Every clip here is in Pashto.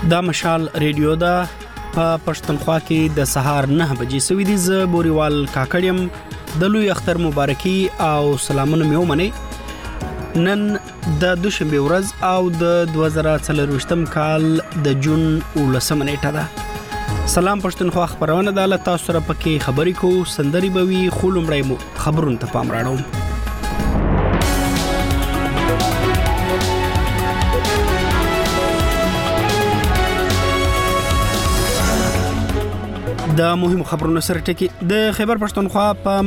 دا مشال ریډیو دا په پښتونخوا کې د سهار 9 بجې سوي دي. ز بوريوال کاکړیم د لوی اختر مبارکي او سلامونه مې ومني. نن د دوشنبه ورځ او د 2024 کال د جون 19 نیټه ده. سلام پښتونخوا خبرونه د تاسو سره پکې خبرې کو سندري بوي خولمړی مو خبرونه ته پام راړو. د مهمو خبرونو سره ټکی د خیبر پښتونخوا په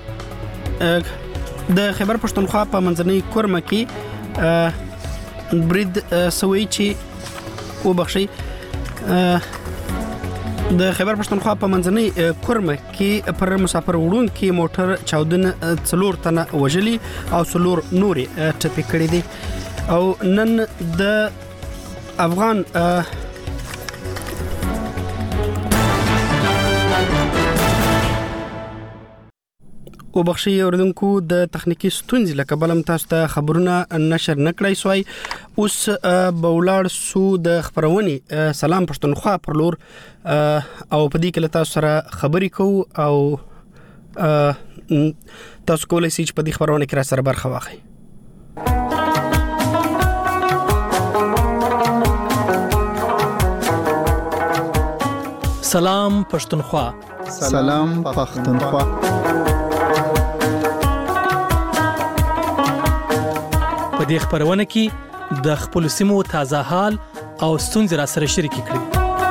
منځنۍ کورمه کې برید سوي چې وبخشي د خیبر پښتونخوا په منځنۍ کورمه کې پر مسافر وړون کې موټر چاودنه 4 تنه وژلي او 4 نوري ټپي کړي دي. او نن د افغان وبخشي اوردونکو د تخنیکی ستونزې لکه بلم تاسو ته خبرونه نشر نکړای سوی. اوس بولاړ سو د خبرونی سلام پښتونخوا پر لور او په دې کې تاسو سره خبرې کوو او تاسو کولای شئ چې په دې خبرونه کې را سره برخه واخلئ. سلام پښتونخوا. سلام پښتونخوا. په دې خبرونه کې د خپل سیمو تازه حال او ستونزې را سره شریک کړئ.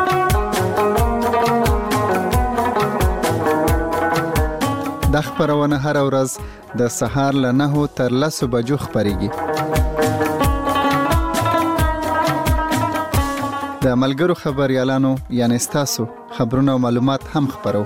د خبرونه هر ورځ د سهار له 9 تر 10 بجو خبريږي. د ملګرو خبريالانو یعنی تاسو خبرونه او معلومات هم خبرو.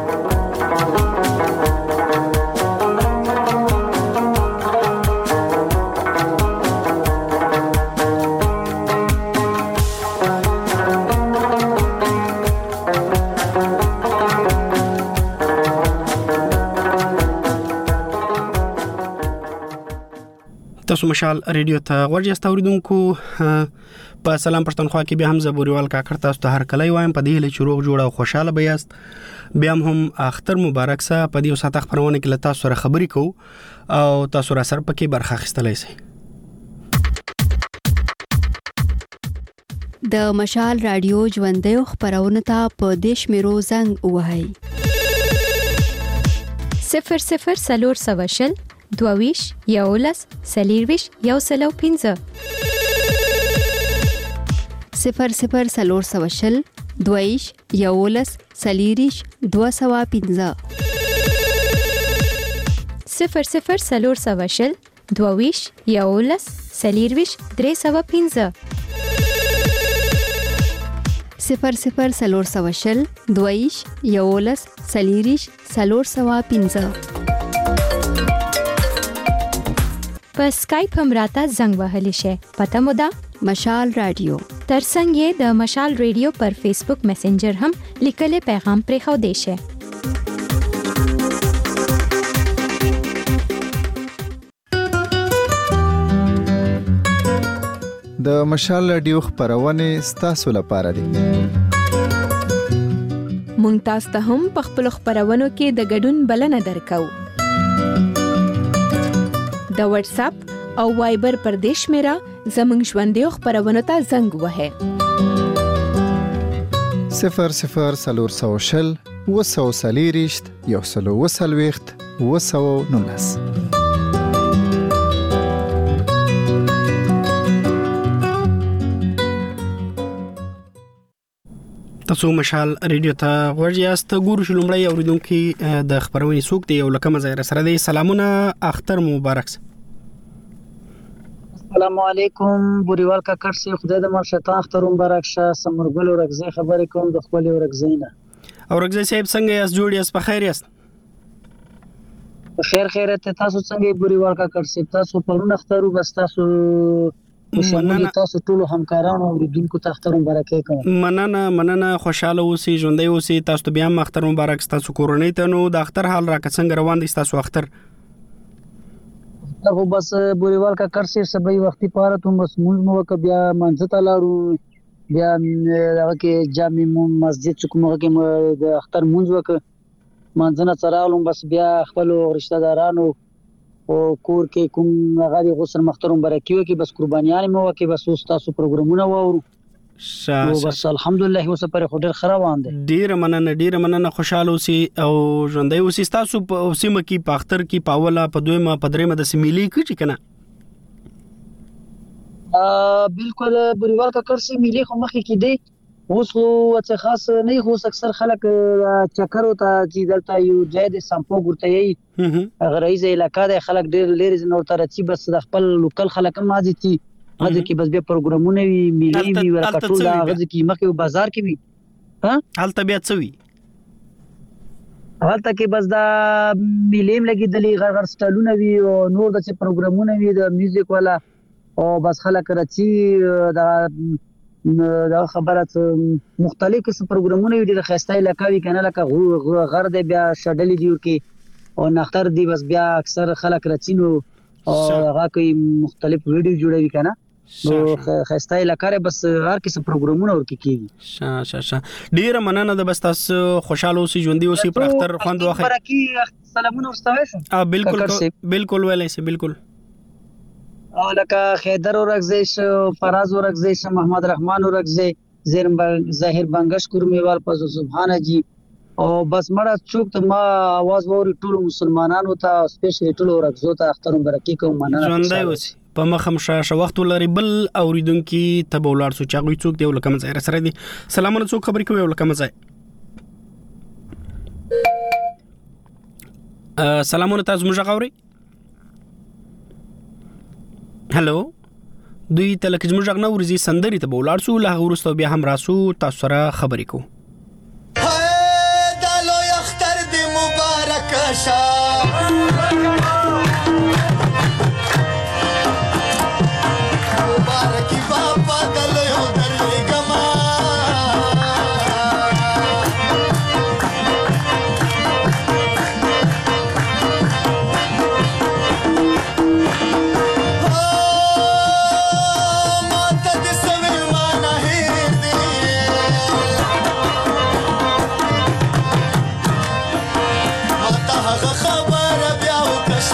تاسو مشال ریډیو ته ورجسته اوریدونکو په سلام پښتونخوا کې به هم زبوريوال کاکړ تاسو ته هر کله وایم په دې له چروغ جوړ او خوشاله بیاست. بیا هم اختر مبارک سه په دې وسات خبرونه کې له تاسو سره خبرې کو او تاسو را سره پکې برخه اخیستلای شئ. د مشال رادیو ژوندې خبرونه ته په دیش میرو زنګ وهاي 00 22 یولس سلیرویش یو سلو 15 00 22 یولس سلیریش 215 00 22 یولس سلیرویش 315 00 22 یولس سلیریش 315 په سکایپ هم راته زنګ وهلی شي. پته مو ده مشال رادیو ترڅنګ یې د مشال ریډیو پر فیسبوک میسنجر هم لیکل پیغام پرې خو دی شي. د مشال رادیو خبرونه ستاسو لپاره دي. مونږ تاسو ته هم په خپل خبرونو کې د ګډون بلنه درکو. د واتس اپ او وایبر پر دیش میرا زمنګ ژوندې خبرونه ته زنګ وهه 00 وسوسلیریشت یو سلو وسلويخت وسو نونس. تاسو مشال ریډیو ته ورجاست ګورو شلمړی اوریدونکو د خبرونې سوق دی یو لکه مزه سره دی. سلامونه اختر مبارک. السلام علیکم بوريوال کاکړ سي خدای د مرشتان اختر مبارک شه. سمرګل ورغزي خبرې کوم د خپل ورغزینا او ورغزي صاحب څنګه یاست؟ جوړ یاست؟ په خیر یاست؟ خیر ته تاسو څنګه بوريوال کاکړ سي؟ تاسو پرون اخترو بس تاسو وشمنه تاسو ټول همکارانو اوریدونکو ته اختر مبارک کوم. مننه خوشاله اوسئ ژوندۍ اوسئ. تاسو ته بیا هم اختر مبارک. تاسو کورونی ته نو د اختر حال را څنګه روان دي تاسو اختر؟ خو بس بوريوال کاکړ سي سبي وختي پاره ته بس موږ نو ک بیا منځ ته لاړو بیا هغه کې جامع مسجد چې کومه کې د اختر مونږ وکړ منځنه څرالم بس بیا خپل رشتہ دارانو او کور کې کوم هغه د غسل مخترم برکیو کې بس قربانیان مو وکي بس تاسو پروګرامونه وورو بس الحمدلله اوس پر خو ډیر خروان دي ډیر مننه خوشاله اوسي او ژوندۍ اوسي تاسو په سیمه کې په اختر کې پاوله په دویمه په دریمه د سیمېلي کې چې کنه بالکل بریوال کا کرسي ملي خو مخې کې دی اوس خو څه خاص نه خو اکثر خلک چکر وتا چې دلته یو ځای د سمپو ګورته یي غریزه علاقې د خلک ډیر لري نور تر چې بس د خپل لوکل خلک ماځي چې هغه کې بس بیا پروګرامونه وي ملي وي ورکټول هغه کې مخې بازار کې وي ها حال طبيعت سوي حالت کې بس دا ملیم لګیدلې غرغر سټالونه وي او نور د پروګرامونه وي د میوزیک والا او بس خلک راځي دا خبرات مختلف قسم پروګرامونه وي د خاصه علاقې وي کنه لکه غر د بیا شډلې دی کې او نختر دی بس بیا اکثر خلک راځینو او هغه کوي مختلف ویډیو جوړوي کنه نو خاصه علاقې بس هر قسم پروګرامونه ورکې کیږي شا ډیر مننه د بس تاسو خوشاله اوسئ ژوندۍ اوسئ پر اختر خوند واخلئ برکی سلامونه ورستوي بالکل ویلای سي بالکل او لکه خیدر ورغزیش فراز ورغزیش محمد رحمان ورغزی ظاهر بنگش کورمیوال پس سبحانه جی او بس مړه چوک ته ما आवाज ووري ټول مسلمانانو ته سپیشلی ټول ورغزو ته اختر برکی کوم مننه ژوندۍ اوسئ په مخم شاشه وخت لري بل اوریدونکو ته بولار سو چاغوي څوک دی ولکم ځای سره دي سلامونه څوک خبرې کوي ولکم ځای سلامونه تاسو موږ غوړي هلو دوی تلک زموږ غنه ورزي سندري ته بولار سو له ورستو بیا هم راسو تاسو سره خبرې کو دا لو اختر دی مبارک شه مبارکی بابا دلو دلې ګما خبر بیا وکړه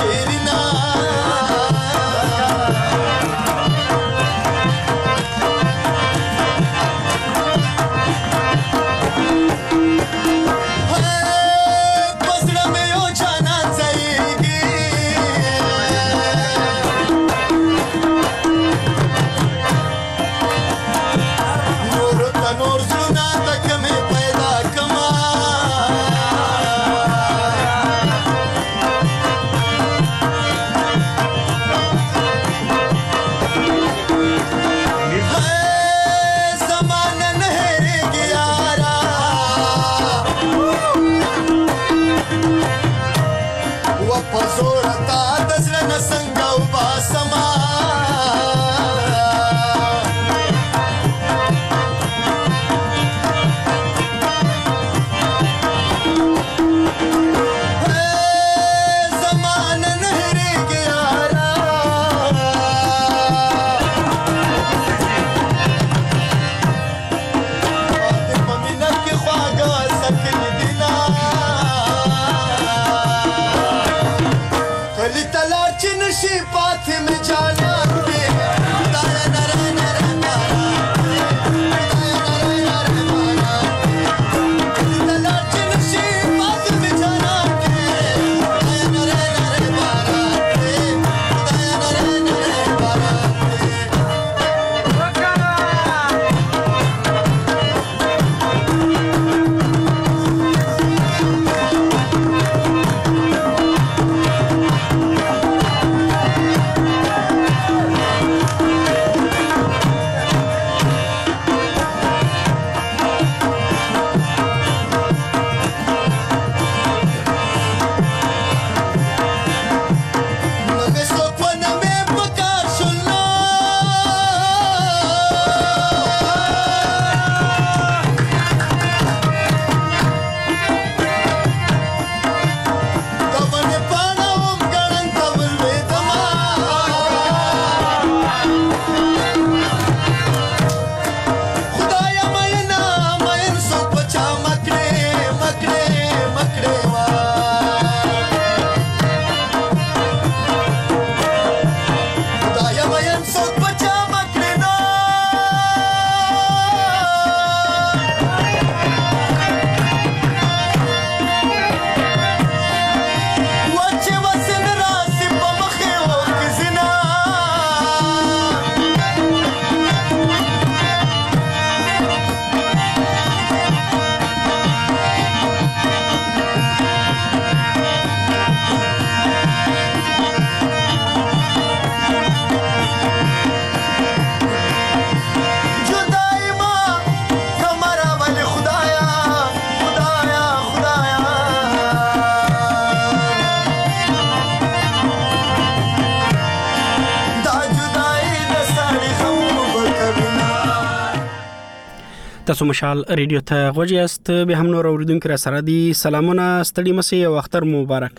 تاسو مشال ریډیو ته غوږی است به هم نور اوریدونکو را سره دي سلامونه ستړي مسي او اختر مبارک.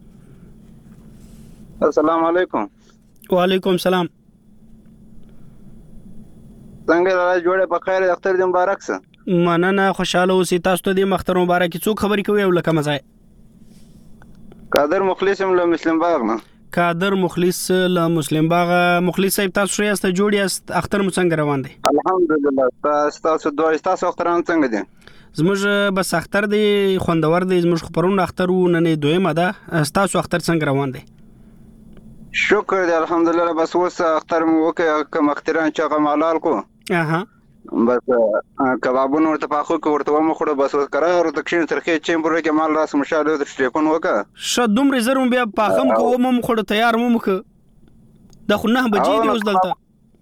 السلام علیکم. وعلیکم سلام. څنګه راځي جوړه په خیر اختر دې مبارک سه. مننه خوشاله اوسئ تاسو ته دې اختر مبارک. څوک خبرې کوي او لکه مزای؟ قادر مخلص له مسلم باغ نه. قادر مخلص له مسلم باغ. مخلص صاحب تاسو شې است جوړی است اختر مو څنګه روان دي؟ الحمدلله. تاسو دوه تاسو اختران څنګه دي؟ زموږ بس اختر دی خوندور دی. زموږ خبرونه اختر نه دویمه ده. تاسو اختر څنګه روان دي؟ شکر دی الحمدلله. بس اوس اختر مو وکړ کوم اختران چې غمالال کو. بس کبابونه ورته پاخو کو ورته مخړه بس قرار د کښین ترخه چیمبر کې مال راس مشاله د ټلیفون وکړه ش دومره زرم بیا پاخم کو مو مخړه تیار مو مخ د خو 9 بجې دی اوس دلته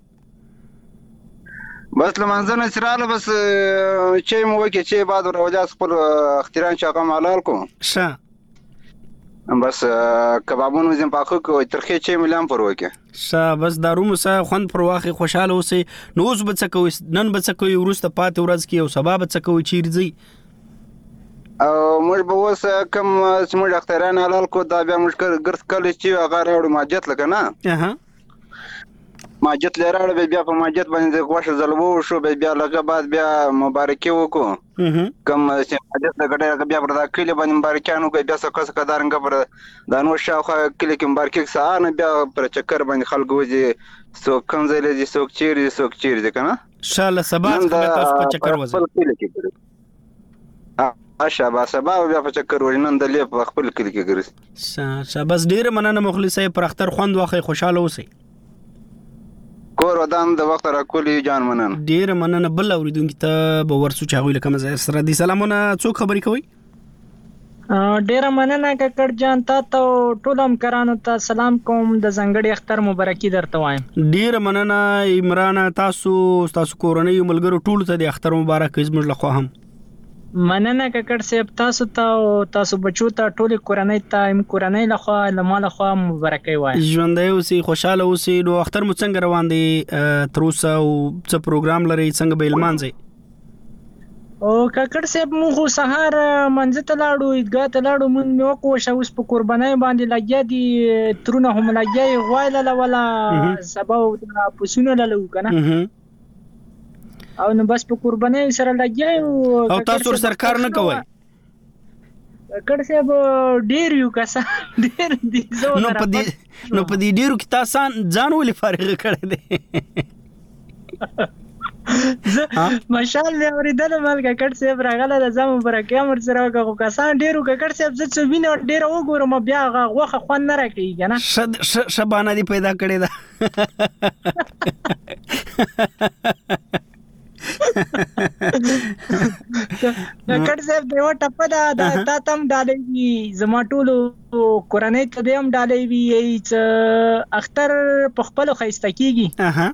بس لمنځنه سراله بس چې مو وکړي چې بعد وروجا خپل اختران چې غمالال کو ش بس کبابونه زم پاخو کو ترخه چې ملام پر وکړه ش بس دارو مسا خوند پر واخی خوشاله اوسئ. نو اوس به څه کوئ؟ نن به څه کوئ؟ ورسته پاتې ورځ کې او سبا به څه کوئ؟ چیرې ځئ؟ او موږ به اوس کوم چې موږ اختران حلال کو دا بیا موږ ګرځ کله چې هغه راوړو ماجت لکه نه ماجت لراړو بیا په ماجت باندې غوښه زلوو شو بیا لکه بعد بیا مبارکي وکړو کوم چې ماجت لګړې بیا پر دا کلی باندې مبارکانو کوي بیا څه څه دارنګ پر دانو شاوخه کلی کې مبارکي سانه بیا پر چکر باندې خلکو وځي څوک کنځلې دي څوک چیرې کنه ان شاء الله سبا تاسو په چکر وځي شابه سبا بیا په چکر ورنن د لې په خپل کلی کې ګرځي. شابه ډیر مننه مخلص صاحب پر اختر خوند واخی خوشاله اوسئ. کور ودان د وخت را کولی جان مننه. ډیر مننه. بل اوریدونکو ته به ورسو چاغوي لکه مزه سره دي سلامونه. څوک خبرې کوي؟ ډیر مننه ککړ جان ته ټولم کرانو ته سلام کوم د زنګړي اختر مبارکي درته وایم. ډیر مننه عمران. تاسو کورنۍ ملګرو ټول ته د اختر مبارک زموږ له خوا هم مننه ککړ صاحب. تاسو بچو ته ټول کورنۍ له خوا له مال خوا مبارکي وایم. ژوندۍ اوسئ خوشاله اوسئ. نو اختر مو څنګه روان دی تر اوسه او څه پروګرام لري څنګه به لمانځئ؟ او ککړ صاحب موږ سهار منځ ته لاړو عیدګاه ته لاړو مونږ نو کوښه اوس په قربانای باندې لګیا دي ترونه هم لګیا غوایله ولا سبا پوسونه لاله کنه او نو بس په قربانای سره لګیا او تاسو سرکار نه کوي ککړ صاحب ډیر یو کسا ډیر دي زو نو په دې ډیرو کې تاسو ځان ولې فارغ کړی دی؟ ماشاءالله اوریدل مال ککړ صاحب راغله د زمو برکه امر سره وکړو کسان ډیرو ککړ صاحب زه څه وینم ډیر وګورم بیا غوخه خوان نه راکې کنه شبانه دی پیدا کړی دا ککړ صاحب دیو ټپه دا تم ډالې زما ټولو کورنۍ ته دیم ډالې وی اختر په خپل خيسته کیږي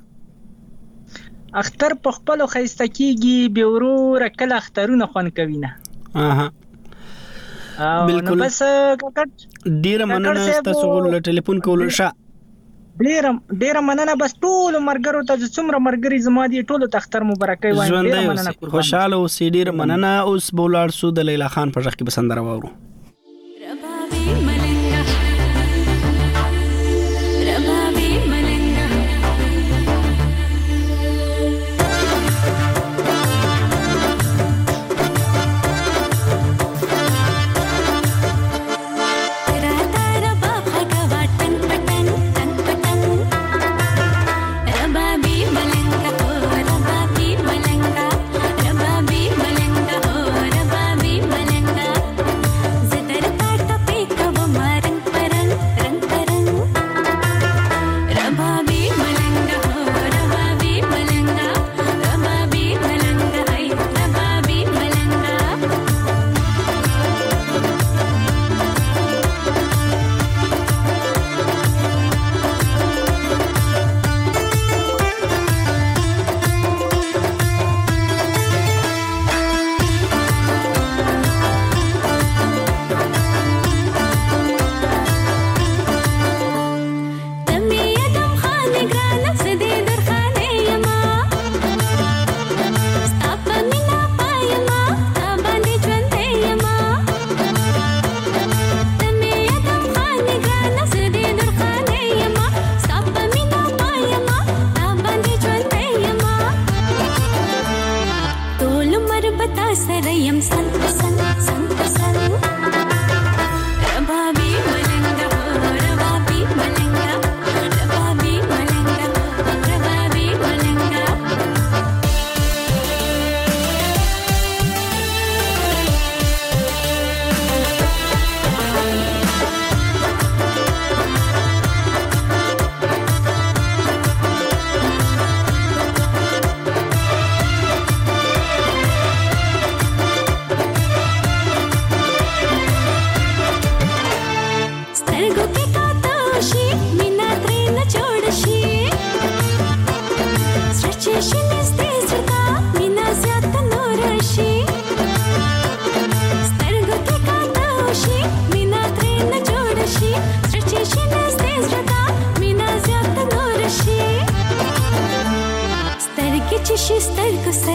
اختر په خپل خيسته کیږي به ورو رکل اخترونه خون کوي نه بالکل بس ککړ ډیر مننه تاسو له ټلیفون کول شه ډیر مننه بس ټول مرګرو ته څومره مرګري زما دي ټول تختر مبارکي وایم. ډیر مننه خوشاله اوسئ. ډیر مننه. اوس بولار سو د لیلا خان په ځخ کې بسندره وورو. ز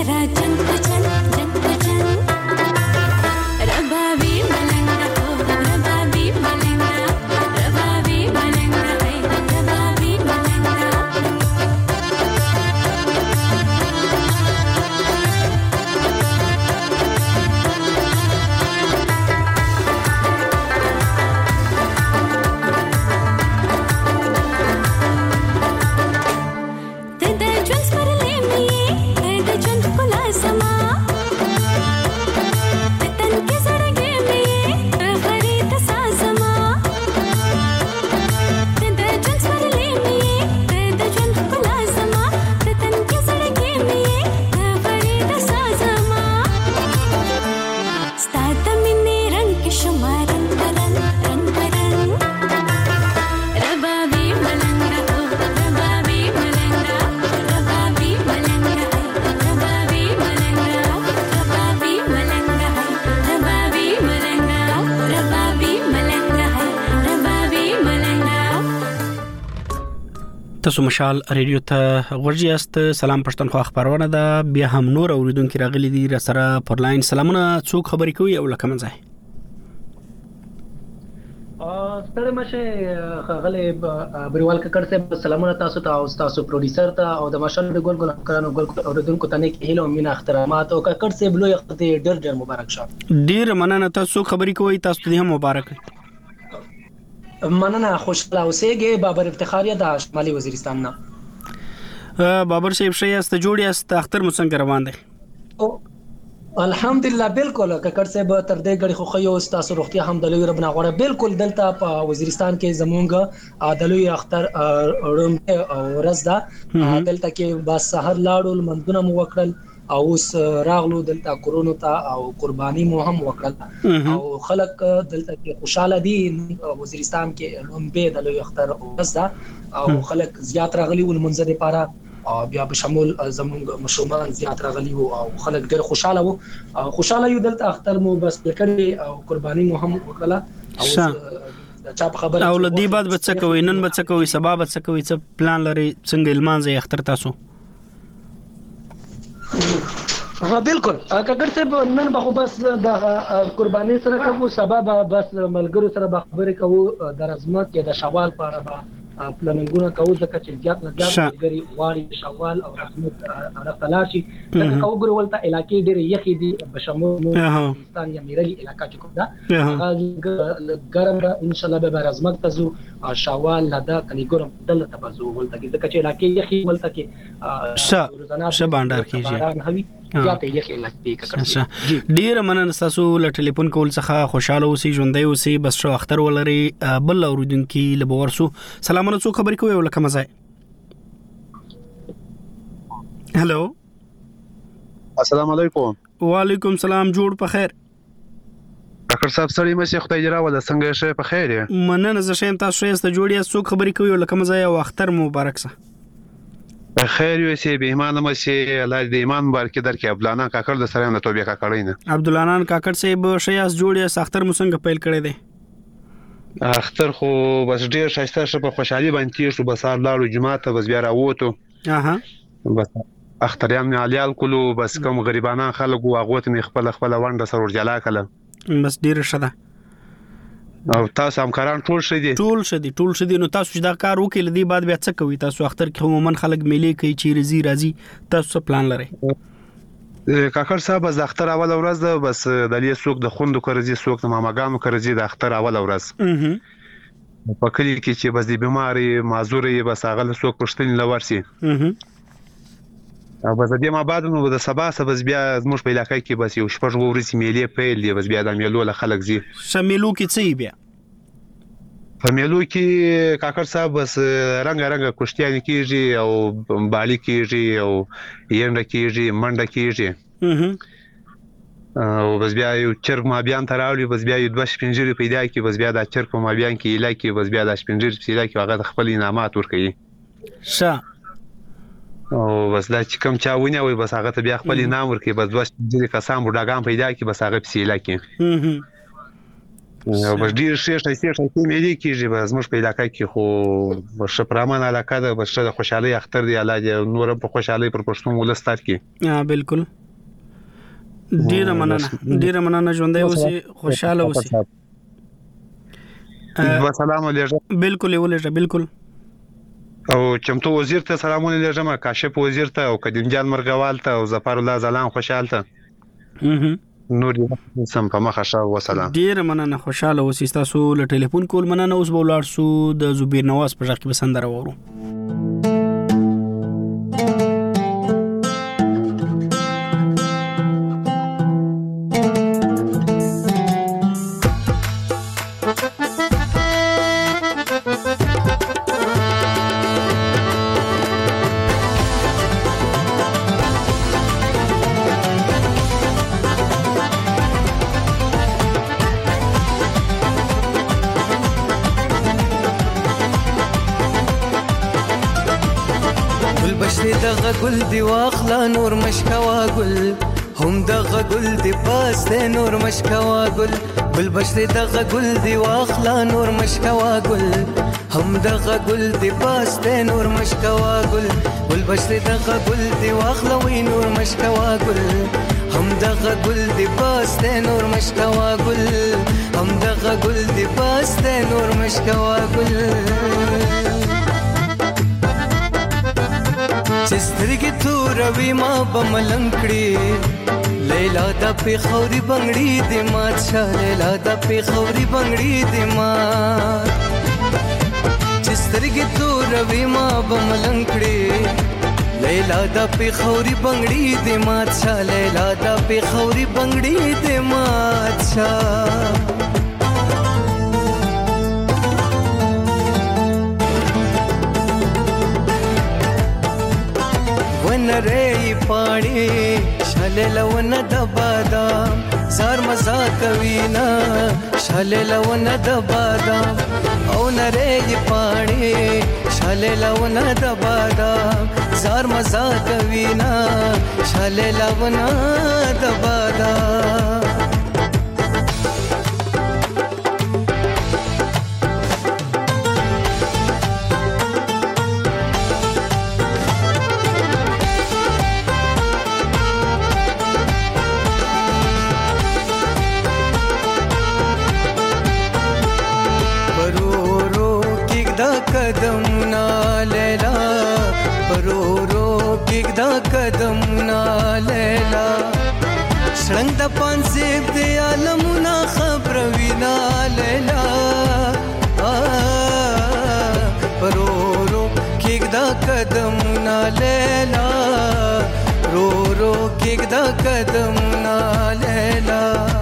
تاسو مشال ریډیو ته ورجیاست. سلام پښتونخوا خبرونه ده. بیا هم نور اوریدونکو راغلي دي را سره پر لاین. سلامونه، څوک خبرې کوي او لکه منځه ستړي مشه غلې بریوال ککړ صاحب. سلامونه تاسو ته او تاسو پروډوسر ته او د ماشال د ګل کارانو ګل اوریدونکو ته نیک هیله او مینا احترامات او ککړ صاحب لوی خدای ډېر مبارک شه. ډېر مننه. تاسو خبرې کوي، تاسو ته هم مبارک. مننه. خوشاله اوسېږئ. بابر افتخاریه د شمالي وزیرستان نه. بابر صاحب شایسته جوړ یاست، اختر مو څنګه روان دی؟ الحمدلله بالکل ککړ صاحب تر دې غړي خو خو تاسو روغتیا هم د لوی رب نه غوړه. بالکل دلته په وزیرستان کې زمونږ د لوی اختر روم او ورځ ده. دلته کې بس سحر لاړو منځونه مو وکړل او اوس راغلو دلته کورونو ته او قرباني مو هم وکړل او خلک دلته کې خوشاله دي. وزیرستان کې لومبه د لوی اختر ورځ ده او خلک زیات راغلي ول منځ لپاره او بیا په شمول زمونږ مشومان زیات راغلي او خلک ډېر خوشاله وو. خوشاله یو دلته اختر مو بس کړی او قرباني مو هم وکړه او چا په خبره او لدی بعد بچ کوي نن بچ کوي سبا بچ کوي څه پلان لري څنګه المانځي اختر تاسو؟ بالکل ککړ صاحب نن به بس د قرباني سره کوو، سبا به بس ملګرو سره به خبرې کوو د رزمت کې د شوال په اړه به پلانونه کوو ځکه چې زیات نه زیات غری واړي شوال او رزمت راځي. ځکه کوو ګورولته علاقې ډېر یخي دي بشمول افغانستان یا میرلی علاقې چې کوم دا هغه ګرم ده. ان شاء الله به رزمت تزو شوال لدا کني ګورم دلته بزو ولته کې ځکه چې علاقې یخي ولته کې روزانه باندې کېږي ډیر مننه. تاسو له ټلیفون کول څخه خوشاله اوسئ، ژوندۍ اوسئ، بس شو اختر ولري. بل اوریدونکو لبورسو سلامونه، څو خبرې کوي ولکه مزه؟ هلو السلام علیکم. وعلیکم السلام. جوړ په خیر ډاکټر صاحب سړی مې خدای جرا ولا څنګه شې په خیر یې؟ مننه. زه شیم تاسو یې جوړیا څو خبرې کوي ولکه مزه او اختر مبارک سه. خیر یو سي به ایمان مې سي الله دې ایمان مبارک درکې. عبدالانان کاکړ د سره نه توبې کاکړین. عبدالانان کاکړ صاحب شیاس جوړیا اختر مو څنګه پیل کړی دی؟ اختر خو بس ډیر شایسته شپه خوشحالي باندې شو. بس لاړو جمعه ته بس بیا راووتو. بس اختریان نه الیال کولو. بس کوم غریبانان خلک واغه ته خپل ونده سره ورجلا کړه. بس ډیر شته او تاسو همکاران ټول شدي. نو تاسو دا کار وکړئ لدی بعد بیا څه کوي؟ تاسو اختر کې عموما خلک میلې کوي چې راځي تاسو څه پلان لرئ؟ کاکړ صاحب از اختر اول ورځ ده. بس د لې سوق د خوندو کړځي سوق د ماماګانو کړځي د اختر اول ورځ په کلی کې چې بس د بیماری معذوري بس هغه سوق پښتني لورسي او بس د ما بعد نو د سبا بس بیا زموږ په علاقې کې بس یو شپږ ورځې میلې پیل دی. بس بیا د میلو له خلک زی شمیلو کې څه بیا په میلو کې کاکړ صاحب بس رنگ کوشتيان کیږي او بالي کیږي او ینده کیږي منډه کیږي او بس بیا یو چرګ ما بیان تراولي. بس بیا یو 2 شپنجری پیدا کی. بس بیا د چرګ په ما بیان کې علاقې بس بیا د شپنجری پیدا کی هغه خپل انعامات ورکړي او بس دا چې کوم چا ونه وي بس هغه ته بیا خپل انعام ورکړي. بس 2 شپنجری کسان بډاګان پیدا کی بس هغه په علاقې او بس ډیر شي مې کیږي بس موږ په علاقې کې خو شپرامن علاقه ده بس د خوشحالي اختر دی الله دې نور په خوشحالي پر پښتون ولستار کې بالکل ډیر مننه ژوندۍ اوسې خوشاله اوسې سلام علیکم بالکل بالکل او چمتو وزیر ته سلامونه لېږم کاشف وزیر ته او قدیم جان مرغوال ته او ظفر الله زلان خوشحال ته نور سم په مخه شاو وسلام ډیر مننه خوشاله اوسې تاسو له ټلیفون کول مننه اوس به ولاړ سو د زبیر نواز په ځخ کې بسندره وورو دغه ګل دی واخلا نور مشکوا ګل هم دغه ګل دی پاس ته نور مشکوا ګل ګل بشری دغه ګل دی واخلا نور مشکوا ګل هم دغه ګل دی پاس ته نور مشکوا ګل ګل بشری دغه ګل دی واخلا وی نور مشکوا ګل هم دغه ګل دی پاس ته نور مشکوا ګل هم دغه ګل دی پاس ته نور مشکوا ګل چسترګي توروي ما بملنکړي لیلا د پیخوري بنگړي د ما چا لیلا د پیخوري بنگړي د ما چسترګي توروي ما بملنکړي لیلا د پیخوري بنگړي د ما چا لیلا د پیخوري بنگړي د ما چا نری پاڼي شاله لون د بادام زار مزا کوینا شاله لون د بادام او نری پاڼي شاله لون د بادام زار مزا کوینا شاله لون د بادام قدمنا لیلا پرورو کېږدا قدمنا لیلا شړنګ د پانسیب د عالمونه خبروینا لیلا پرورو کېږدا قدمنا لیلا رورو کېږدا قدمنا لیلا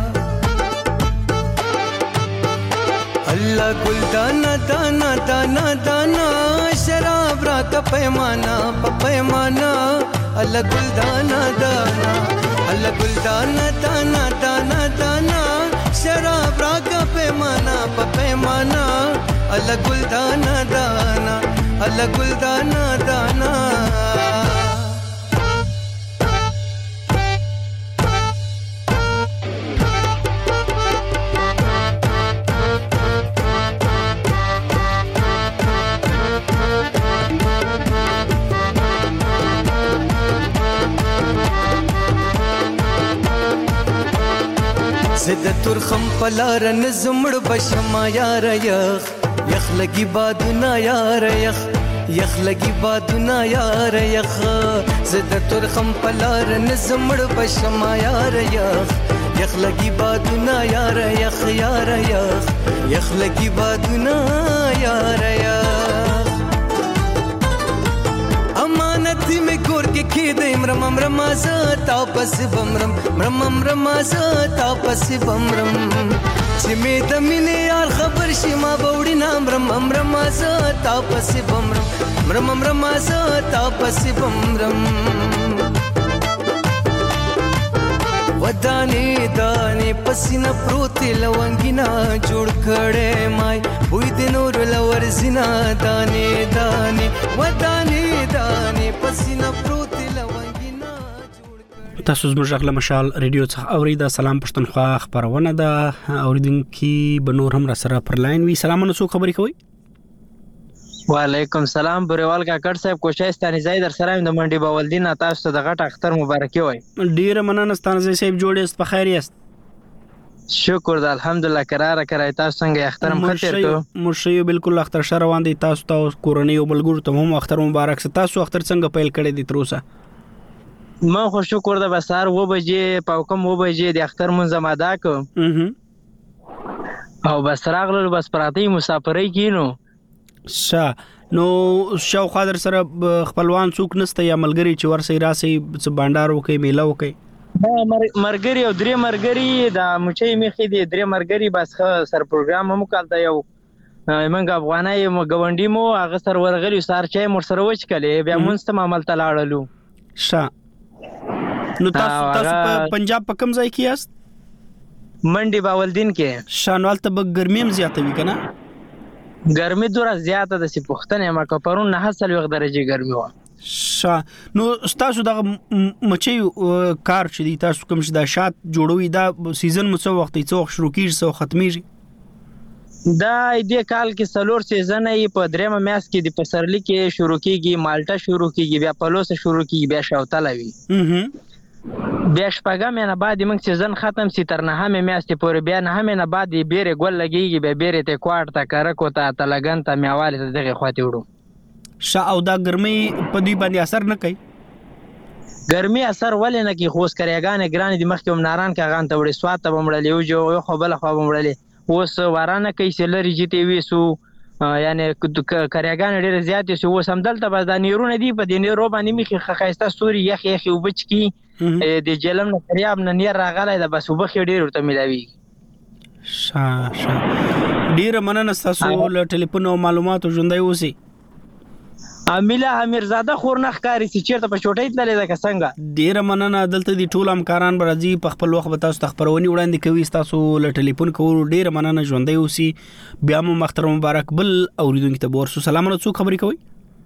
الله ګل دانا دانا دانا دانا شراب را کا پیمانا پیمانا الله ګل دانا دانا الله ګل دانا دانا دانا دانا شراب را کا پیمانا پیمانا الله ګل دانا دانا الله ګل دانا دانا زد ترخم پلار نزمړ بشما یار یخ یخ لګي بادونه یار یخ یخ لګي بادونه یار یخ زد ترخم پلار نزمړ بشما یار یخ یخ لګي بادونه یار یخ یار یخ یخ لګي بادونه یار یخ امانت می ګور کې کېدې مرم مرم ز تاپس بمرم مرم مرم ز تاپس بمرم چې می د مینې یار خبر شي ما بوړي نام مرم مرم ز تاپس بمرم مرم مرم ز تاپس بمرم ودانې دانې پسینه پروت لونګینا جوړ کړې مای وې د نور لور زینا دانې دانې ودانې دانې پسینه پروت لونګینا تاسو زموږ غل مشال ریډیو څخه اوریدا سلام پښتونخوا خبرونه ده اوریدونکو بنور هم را سره پر لاین وی سلامونه سو خبري کوي وعلیکم سلام بریوال کاکړ صاحب کوشستاني زای در سره د منډي باولدین تاسو ته د غټ اختر مبارکي وای ډیر مننه ستانه صاحب جوړې په خیر یاست شکر د الحمدلله قرار کرای تاسو څنګه اختر مخاطر کو مرشي بالکل اختر شهر روان دي تاسو ته کورنۍ او بلګور ته هم اختر مبارک ست تاسو اختر څنګه پیل کړی دي تر اوسه ما خو شکر د بسار و بجې په کوم و بجې د اختر منځ ما دا کو او بس راغلو بس پراتی مسافرۍ کینو نو شاو خاطر سره خپلوان څوک نسته یا ملګری چې ورسې راسي بانډار وکي میله وکي مرګري او درې مرګري د مچي میخي دي درې مرګري بس سر پروګرام مو کالته یو منګ افغانای مو غونډي مو هغه سر ورغلی سار چې مر سره وچ کړي بیا مونږ ته عمل تلاړلو نو تاسو په پنجاب په کوم ځای کې یاست منډي باولدین کې شانوال ته به ګرمیم زیاته وی کنه ګرمي دوره زیاته د سپختنه ما کو پرون 9 درجه ګرمي و نو تاسو د مچي کار چې دی تاسو کوم چې د شات جوړوي دا سیزن مو څو وخت څو شروع کیږي څو ختميږي دا دې کال کې سلور سیزن یې په درېمه میاس کې د پسرلی کې شروع کیږي مالټا شروع کیږي بیا پلوس شروع کیږي بیا شاوتلوي بیا شپږم نه بعد موږ سیزن ختم سي تر نه هم میاس ته پورې بیا نه هم نه بعد بیره ګل لګيږي بیا بیره ته کوارت ته کرکو ته تلګن ته میواله دغه خواته وړو او دا ګرمي په دې باندې اثر نه کوي ګرمي اثر ولې نه کوي خوس کریګان ګران دي مخکې ناران کاغان ته وړي سوات ته بمړلې او جو خو بل خو بمړلې اوس ورانه کوي سلری جته ویسو یعنی کریګان ډېر زیات شو اوس هم دلته به د نیرونه دی په دې نیرو باندې میخي خایسته سوري یخ وبچ کی د جلم نه کریاب نه نیر راغلی د بس وبخ ډېر ورته ملاوي ډېر مننه تاسو له ټلیفون او معلوماتو ژوندۍ اوسئ امیله امیرزاده خورنخ کاری چې چیرته په چوټۍ تللې ده څنګه ډیره مننه دلته دي ټول همکاران برازي په خپل وخت به تاسو خبرونی وړاندې کوي تاسو له ټلیفون کوو ډیره مننه ژوندۍ اوسي بیا مو مختر مبارک بل اوریدونکو ته ورسو سلامونه څوک خبري کوي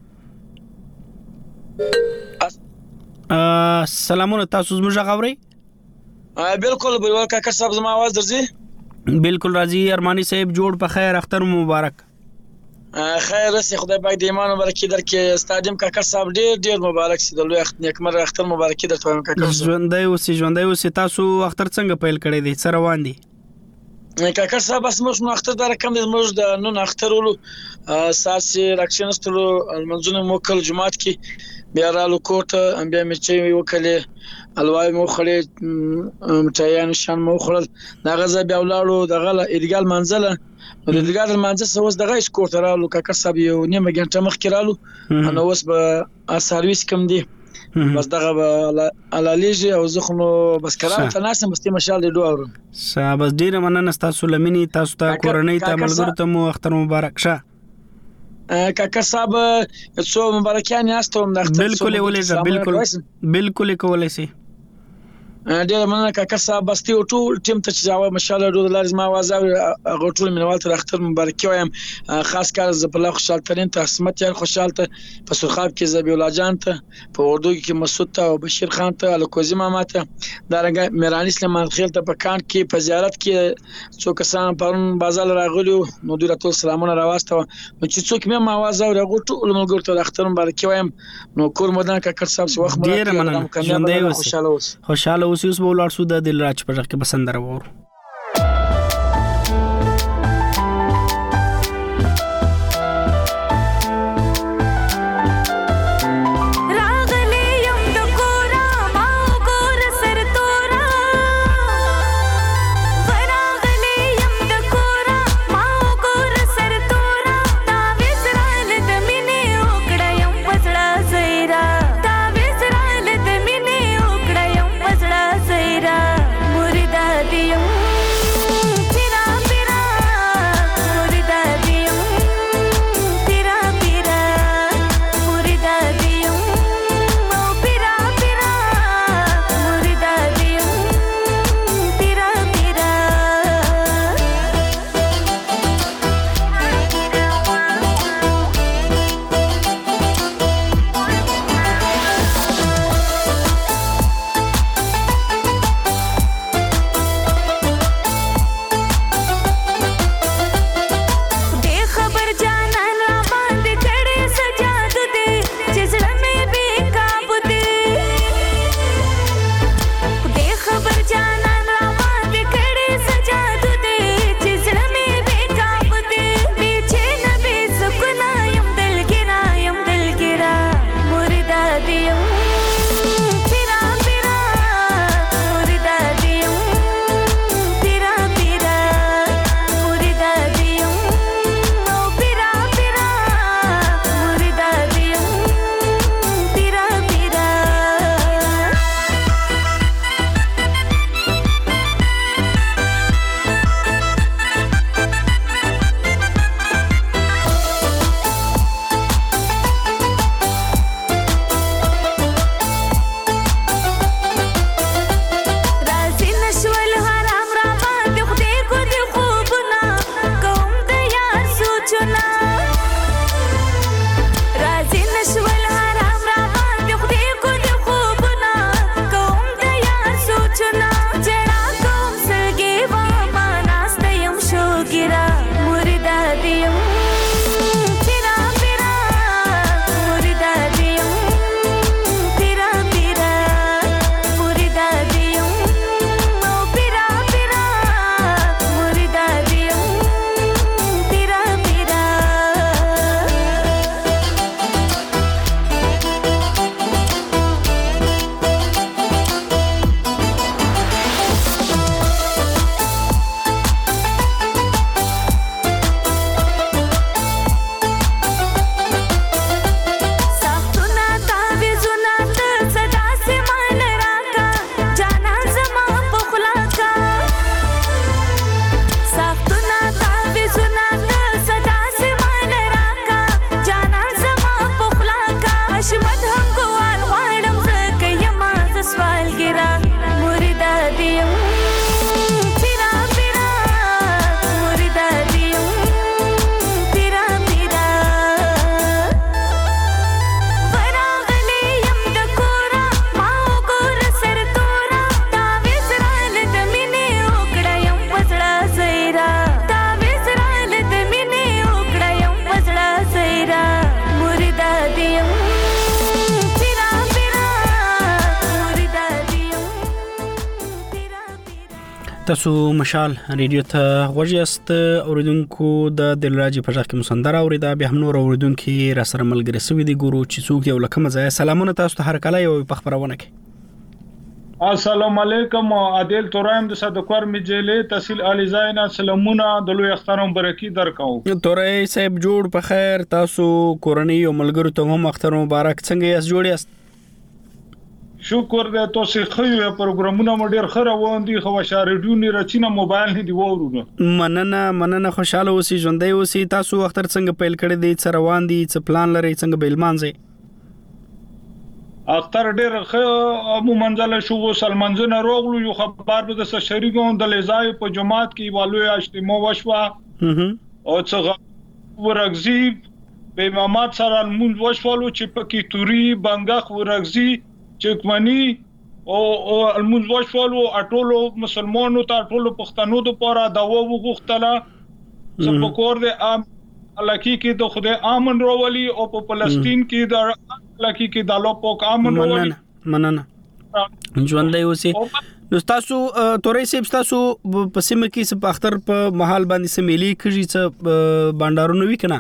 سلامونه تاسو زموږ غوړی بالکل بلوال کاکړ صاحب زما आवाज درځي بالکل راځي ارمانی صاحب جوړ په خیر اختر مبارک خیر رسي خدای پاک د ایمان مبارکي درکې استادیم کاکړ صاحب ډیر مبارک سي د لوی نیکمر اختر مبارکي درته وایم کاکړ صاحب ژوندۍ اوسې تاسو اختر څنګه پیل کړی دی څه روان دي کاکړ صاحب بس موږ نو اختر در کم دي موږ د نن اخترولو ساسي راکشنستلو منځونه موکل جمعات کې بیا رالو کوټه بیا مچي وکړي الوای مو خړې مټایان شان مو خړل دا غزه بیا ولاړو دغه ایدګال منځله د لګار المانځه سوس دغه سکوټ رالو کاکړ صاحب یو نیمه غنټه مخکې رالو نو اوس به سرویس کم دی بس دغه علالیږي او زخمو بس کرام ته ناسم مستي مشال دی دوه بس ډیره مننه تاسو لمنی تاسو ته کورنۍ ته ملګرو ته مو اختر مبارک شه کاکړ صاحب څو مبارکیان یاستم د اختر بالکل ولې بالکل کولای شي ډیر مننه کاکړ صاحب بس ته ټول ټیم ته چې جواب مشاله ډول لازم आवाज او غوټول منوال ته اختر مبارکي وایم خاص کار ز په الله خوشاله ترين ته اسمت یار خوشاله ته په سرخاب کې زبی الله جان ته په اردو کې مسعود ته او بشیر خان ته الکوزی ماما ته دارنګ میرانی سلیمان خیل ته په کان کې په زیارت کې څو کسان پرون بازار راغلو نو دوی ټول سلامونه راوستو چې څوک مې आवाज او غوټول ملګر ته اختر مبارکي وایم نو کور مدان کاکړ صاحب څو وخت ډیر مننه خوشاله اوس بولار سو د دلراج پر کې پسند راوور مردا دیم تاسو مشال ریډیو ته غوښیاست اوریدونکو د دلراجي په ځای کې مسندره اوریدا به هم نور اوریدونکو را سره ملګری سوي دي ګورو چې څوک یو لکه مزه سلامونه تاسو ته هر کله یو په خبرونه کې السلام علیکم عادل تورایم د صدقور مجلې تحصیل علی زینا سلامونه د لوی اخترم برکی درکاو تورای صاحب جوړ په خیر تاسو کورنۍ او ملګرو ته هم اختر مبارک څنګه یاست جوړ یاست شکر دې تاسو خو یو پروګرامونه مو ډیر خره ووندي خو شاریډیو نه رچینه موبایل نه دی وورونه مننه خوشاله اوسئ ژوندۍ اوسئ تاسو اختر څنګه پیل کړی دی څه روان دي څه پلان لري څنګه به لمانځي اختر ډیر مو منځله شو سلمانځنه روغلو یو خبر به د شریګون د لزای په جماعت کې والوی اجتماع وشوا او څنګه ورغزي به امامات سره مونږ وشوالو چې پکې توري بنګخ ورغزي چکمنی او المنځ وشولو اټولو مسلمانانو ته ټولو پښتنو د پاره داوا وغوښتله سپکور د لکی کې د خدای امن راولي او په فلسطین کې د لکی کې د الله پاک امن راولي مننه ژوندۍ اوسئ نو تاسو تورې سیب تاسو په سیمه کې په اختر په محل باندې سمېلي کړي څه بانډارونه وکنه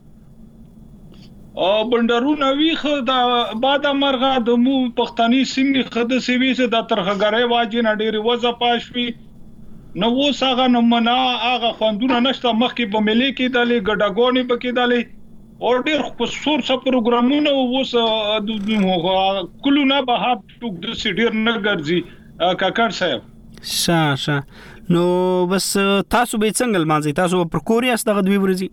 او بندرونه ویخ د بعد مرغه د مو پښتني سیمې خد سیوي سے د ترخګړې واجی نه ډېری وځه پاشوي نو وسغه نه منا هغه خوندونه نشته مخکې په ملي کې دالي ګډاګونی پکې دالي او ډېر خصوص پروګرامونه وس کلو نه به هاب ټوک د سټیر نه ګرځي کاکړ صاحب شا نو بس تاسو به څنګه مانځي تاسو پر کوریا ست غدوی ورزي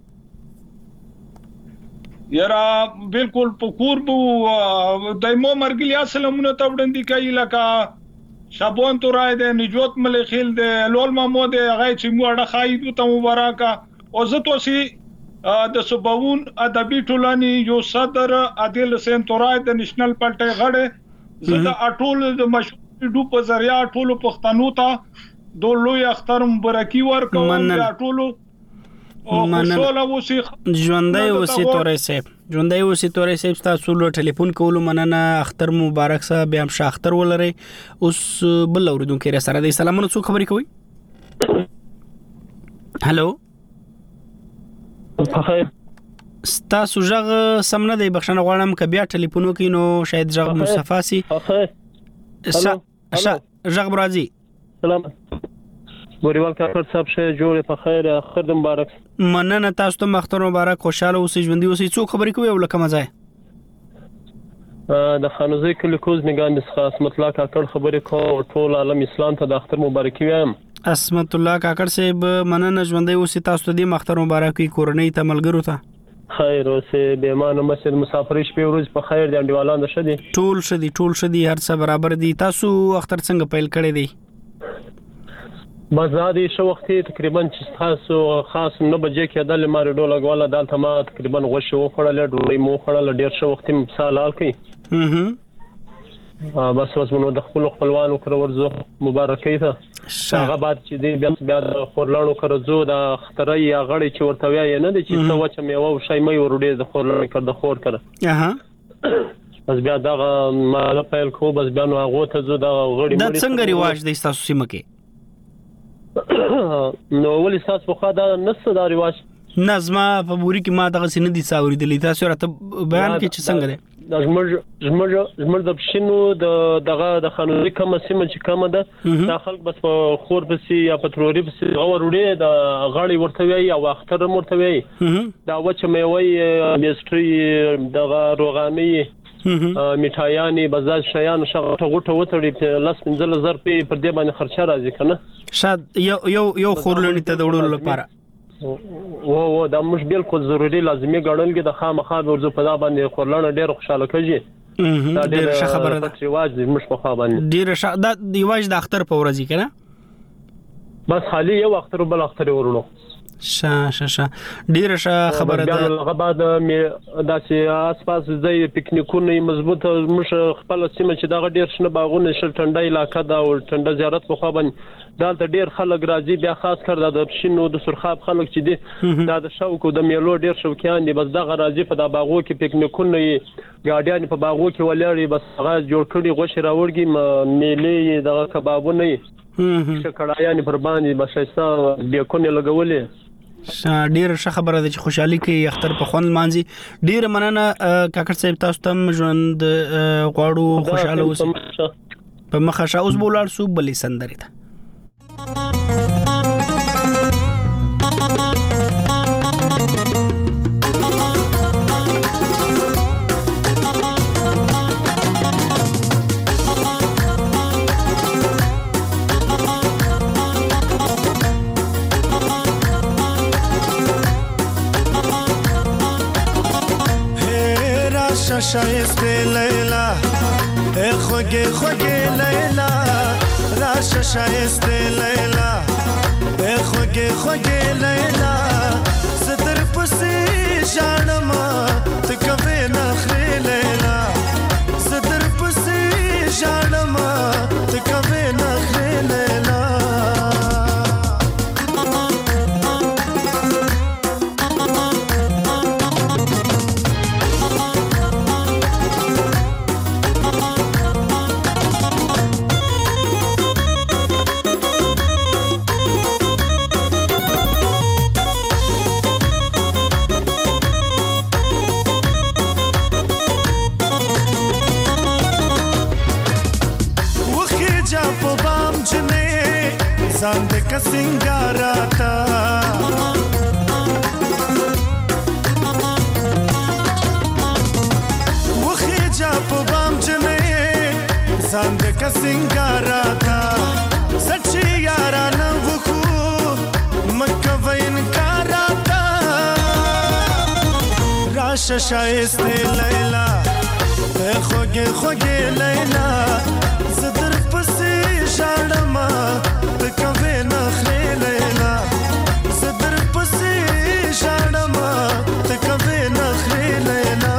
یرا بالکل پکور بو دایمو مرګلیا سلامونه تبډندې کوي لکه شابون تورای د نجوت ملي خیل د لول محمود هغه چې مو اړه خاید ته مبارکه او زه توسي د صباون ادبي ټولنې یو صدر عادل حسین تورای د نېشنل پارټي غړ زه د اټول د مشهور ډو په ذریعہ ټول پښتنو ته د لوی اختر مبارکي ورکوم د ټولو ژوندۍ اوسئ تورې صاحب تاسو له ټلیفون کولو مننه اختر مبارک صاحب به هم شاختر ولري اوس بل اوریدونکو را سره د سلامونه څو خبرې کوي هالو تاسو ژغ سم نه دی بخښنه غواړم ک بیا ټلیفون وکړئ نو شاید ژغ مصطفی سي ژغ برازي سلام بوریوال کاکړ صاحب شه جوړ په خیر اخر مبارک مننه تاسو ته اختر مبارک خوشاله اوسئ ژوندۍ اوسئ څو خبرې کوي ولکه مزه د خانوزي کلی کوز میګان د اسمت الله کاکړ خبرې کو ټول عالم اسلام ته د اختر مبارکي وایم اسمت الله کاکړ صاحب مننه ژوندۍ اوسئ تاسو ته د اختر مبارکي کورنۍ ته ملګرو ته خیر اوسه به ایمان مسجد مسافر شپه ورځ په خیر د انډیوالان شدي ټول شدي هر څه برابر دي تاسو اختر څنګه پیل کړی دی مزادي شو وخت تقریبا چې تاسو خاص 9 بجې کې د لمر ډوله غواله دالته ما تقریبا غوښه وخړل ډوړې مو خړل ډیر شو وخت مثال الکي بس وسمنو د خپلوانو کړ ورزو مبارکي ته هغه بعد چې دی بیا د خورلانو کړزو د اخترای غړي چې ورته وایي نه دي چې څو چې میوه او شای مې ورډې د خورلانو کړ د خور کړ بس بیا دا ما پیل کو بس بیا نو هغه ته زو د غړي د څنګه ریواج د تاسو سیمه کې نو ولې تاسو په خا دا نس دا ریواج نظم په بوري کې ما دغه سینې دي ساوري دي تاسو راته بیان کې چې څنګه ده زمر د بشینو دغه د خانوري کوم سیمه چې کوم ده دا خلک بس په خور بسي یا پتروري بسي اور وړي د غاړي ورته وي او اختر مرته وي دا وچ میوي بیسټري دغه روغاني میټایانی بازار شیان شغه غټه وتړي لاس 15000 په دې باندې خرچه راځي کنه شاید یو خورلنی ته وړول لپاره و دا مش بالکل ضروري لازمي ګڼل کې د خامخا ورزو په دا باندې خورلنه ډېر خوشاله کیږي دا ډېر ښه خبره ده ریواج مش په خا باندې ډېر ښه دا ریواج د اختر په ورځ کې نه بس خالي یو اختر بل اختر ورونو شا ډیره ښه خبره ده هغه بعد داسې اساس زي پکنیکونه مضبوطه مش خپل سیمه چې دا ډیر شنه باغونه شل ټنډه علاقہ دا او ټنډه زیارت په خو باندې دالته ډیر خلک راځي بیا خاص کړ د شینو د سرخاب خلک چې دي دا د شوق او د میلو ډیر شوقیان دي بس دا راځي په دا باغو کې پکنیکونه ګاډیان په باغو کې ولري بس هغه جوړ کړي غوښه راوړي میلې د کبابونه شکړایانې پر باندې بشایسته بیکونه لګولې ډیر ښه خبره ده چې خوشحالي کې اختر په خوند مانځي. ډیر مننه کاکړ صاحب، تاسو ته ژوند غواړو، خوشاله اوسئ. په مخه شا اوس بولاړ سو بلې سندرې ته. شایسته لیلا ای خوگه خوگه لیلا راش شایسته لیلا ای خوگه خوگه لیلا صدر پسی جانما تکوی نخری لیلا صدر پسی جانما تکوی نخری لیلا زاند کا سنگاراتا وخی جا په بام جنې زاند کا سنگاراتا سچي یارانه وخو مکه وین کاراتا راش شایسته لیلا خوګه خوګه لیلا زدر پسې شاړما تکوي نخري لیلا صدر پسې شاړما تکوي نخري لیلا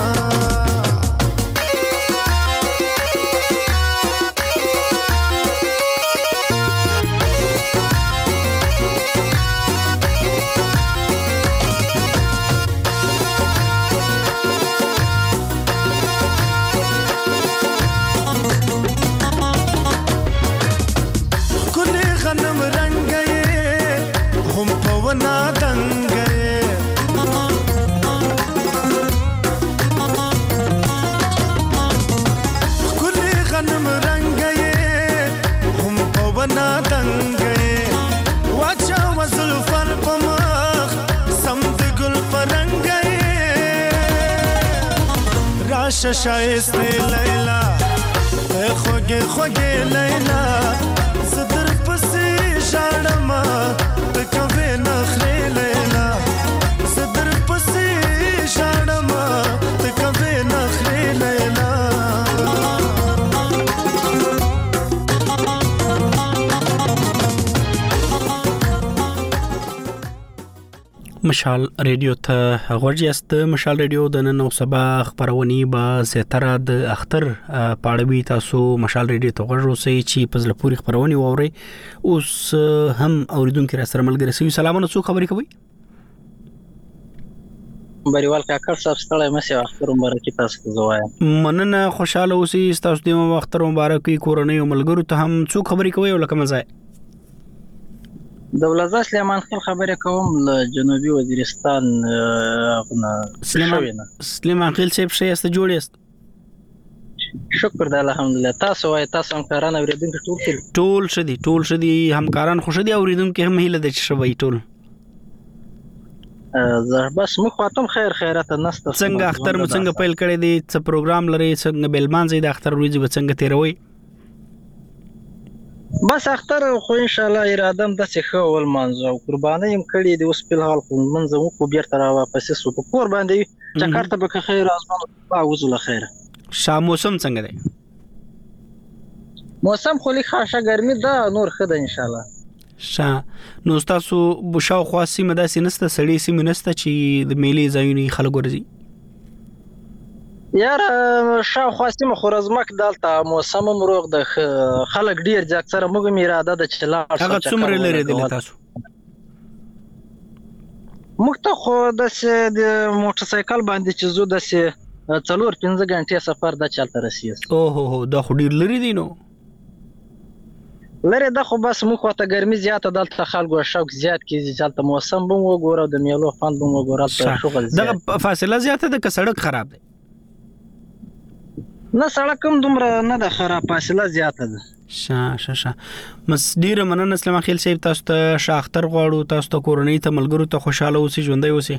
شایسته لیلا خوگه خوگه لیلا صدر پسی جانما تکوی نخری لیلا صدر پسی جانما تکوی نخری لیلا مشال ریډیو ته غوړ یاست. مشال ریډیو د نن او سبا خبرونی با زیاتره د اختر پاړوي. تاسو مشال ریډیو ته غوړ اوسئ چې په زلپوري خبرونی ووري. اوس هم اوریدونکو را سره ملګری سوي. سلامونه، څو خبرې کوي؟ بریوال کاکړ صاحب ستړی مشه اختر مبارک تاسو ته زوایم. مننه، خوشاله اوسئ. تاسو د اختر مبارک کورنۍ او ملګرو ته هم څو خبرې کوي ولکه مزه دولت سلیمان خیل خبره کوم له جنوبي وزیرستان سلیمان خیل صاحب شه است جوړ است. شکر د الحمدلله. تاسو وای تاسو همکاران اوریدونکو ټول شدي همکاران خوشدي اوریدونکو هم هیله د شوي ټول زه بس مخاطم خیرات نست. څنګه اختر مو څنګه پیل کړی دی؟ څه پروګرام لري؟ څنګه بیلمان زید اختر ورځ به څنګه تیروي؟ بس اختر خو ان شاء الله ارادم د څه خول منځو قرباني يم کړی دی. اوس په حال خو منځو کو بیرته را واپس سو په کور باندې چکرته به خیر ازمن باوزو له خیر. شا موسم څنګه دی؟ موسم خو لې خاصه ګرمي ده، نور خده ان شاء الله. نو تاسو بشاو خاصی مداسي نسته سړی سیمه نسته چې د میلې ځایونی خلک ورزي؟ یار شاو خاصی مخورزمک دالته موسم مروغ د خلک ډیر ځکه سره موږ میراده د چلا هغه څومره لري د تاسو؟ موږ ته خو د موټر سایکل باندې چې زو د 4-5 غنټې سفر د چلته رسیږي. اوه دا خو ډیر لري دی نو. لره د خو بس موږ ته ګرمي زیاته دلته خلکو شوق زیات کیږي چې موسم به وګورو د میلو فند به وګورو ته شغل زیات دغه فاصله زیاته ده که سړک خراب دی نه سړک هم دومره نه ده خراب فاصله زیاته ده شه مس ډیره مننه اسلام خیل صاحب تاسو ته شاختر غواړو تاسو ته کورنۍ ته ملګرو ته خوشاله اوسئ ژوندۍ اوسئ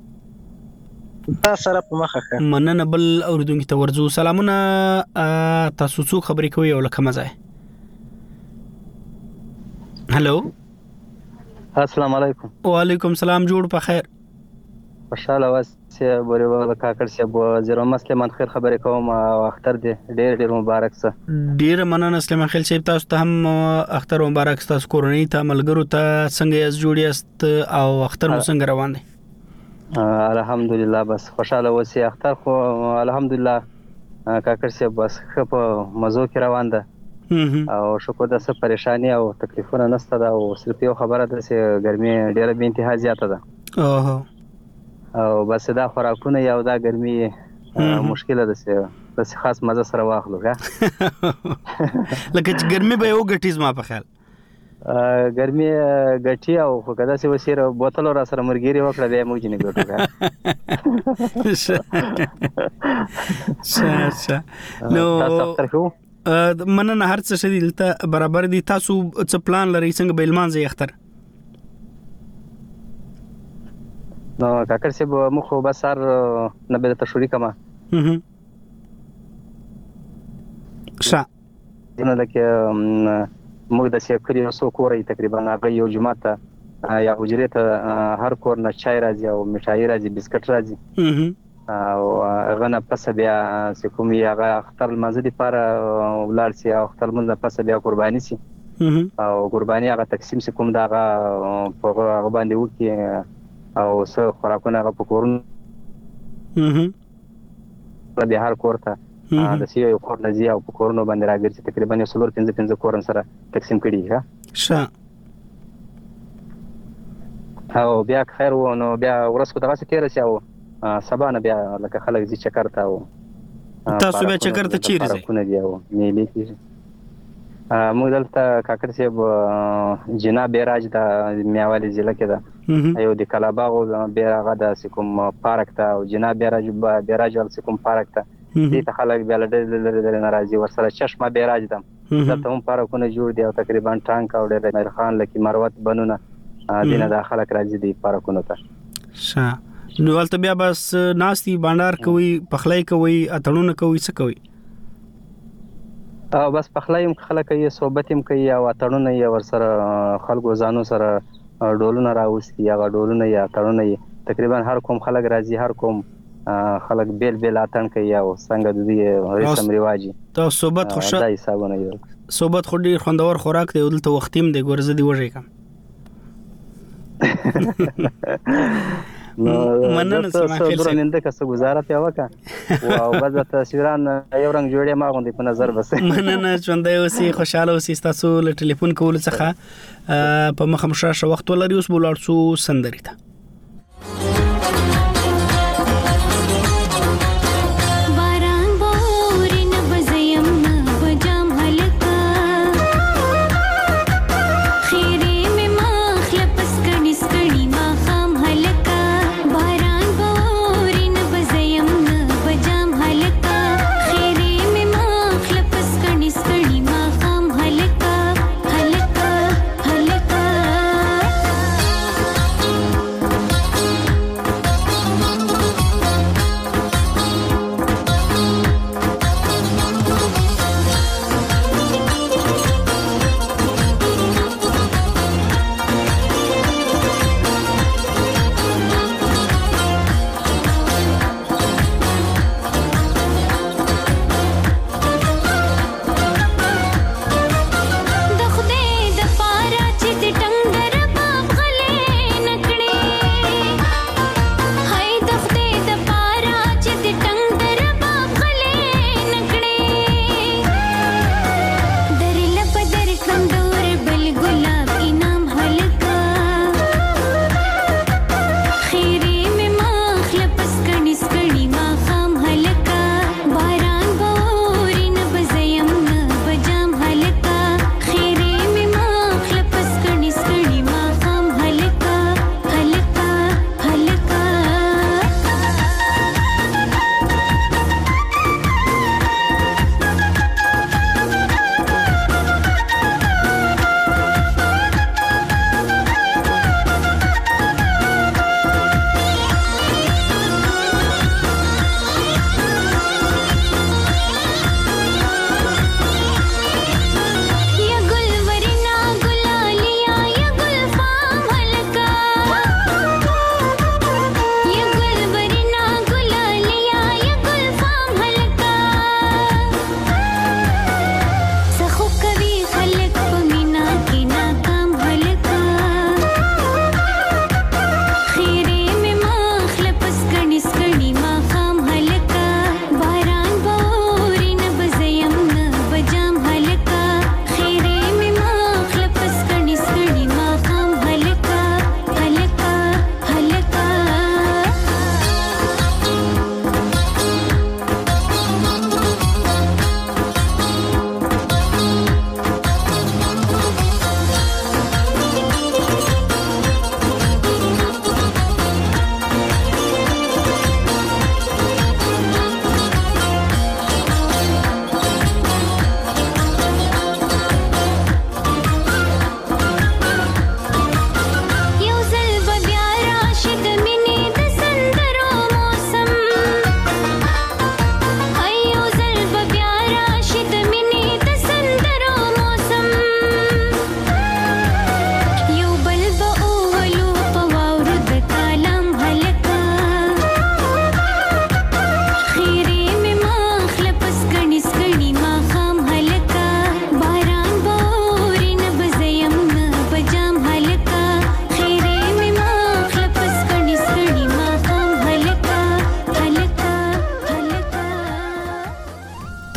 تاسو سره په مخه ښه مننه بل اوریدونکو ته ورځو سلامونه تاسو څو خبرې کوي او لکه مزه هلو السلام علیکم وعلیکم السلام جوړ په خیر خوشاله واسه بوريواله کاکړ صاحب زیرو مسلمان خیر خبرې کوم او اختر دې ډېر مبارک سه ډېر مننه اسلام خیل صاحب تاسو ته هم اختر مبارک تاسو کورنۍ ته ملګرو ته څنګه یې جوړی است او اختر مو څنګه روان دی الحمدلله بس خوشاله واسه اختر خو الحمدلله کاکړ صاحب بس خپ مزو کې روان ده او شکر د څه پریشانی او تکلیفونه نشته دا او صرف یو خبره ده چې ګرمي ډیره به انتها زیاته ده او بس دا خوراکونه یو دا ګرمي مشکله ده چې بس خاص مزه سره واخلو ها لکه چې ګرمي به یو غټیز ما په خیال ګرمي غټي او کدا چې وسیره بوتل را سره مرګيري وکړه به موږ نه ګټو نو مننه هر څه شدي دلته برابر دي تاسو څه پلان لرئ څنګه به المانځي اختر نو کاکړ صاحب مخ به سر نه به تشوري کما ښه دنه لکه موږ د سیکري سو کورې تقریبا هغه یو جمعه ته یا حجره ته هر کور نه چای راځي او میټای راځي بسکټ راځي او غنه پس بیا کوم یغه اختر مزه دي پر ولر سي او اختر مزه پس بیا قرباني سي او قرباني هغه تقسیم سي کوم دغه په باندې وکي او څو خوراکونه هغه پکورن بیا هر کورته د سی یو کور لزی او پکورنو باندې راګرځي تقریبا 15 کورن سره تقسیم کړي ها ښه او بیا خیر و نو بیا ورسره دغه څه تیر شي او سبا نه بیا لکه خلک زی چکر تا او تاسو بیا چکر ته چیرې ځئ کو نه دی او میلې کی موږ دلته کاکړ صاحب جنا بیراج د میاوالی ضلع کې ده ایو د کلاباغ بیرغه د سکم پارک ته او جنا بیراج ول سکم پارک ته دې ته خلک بیا له ناراضي ورسره چشمه بیراج ده دلته هم پارکونه جوړ دي او تقریبا ټانک او ډېر میر خان لکه مروت بنونه دینه د خلک راځي دی پارکونه ته ښه نو ولته بیا بس ناستی باندار کوي پخلای کوي اتړونه کوي څه کوي او بس پخلایم خلک یې صحبت هم کوي او اتړونه یې ورسره خلکو ځانو سره ډولونه راوستي یا ډولونه یا اتړونه یې تقریبا هر کوم خلک راځي هر کوم خلک بیل اتړ کوي او څنګه د دې رسم رواجي ته صحبت خوشا دای حسابونه یې صحبت خو ډیر خوندور خوراک دی ولته وختیم دی ګورزه دی وژه کم مننه سماخیل سره نن د کسه گزاره په وکا او بعد تصویران یو رنگ جوړې ما غوندي په نظر بس مننه ژوندۍ اوسې خوشاله اوسې تاسو له ټلیفون کول څخه په مخه مشاشه وخت ولري اوس بولارڅو سندري ته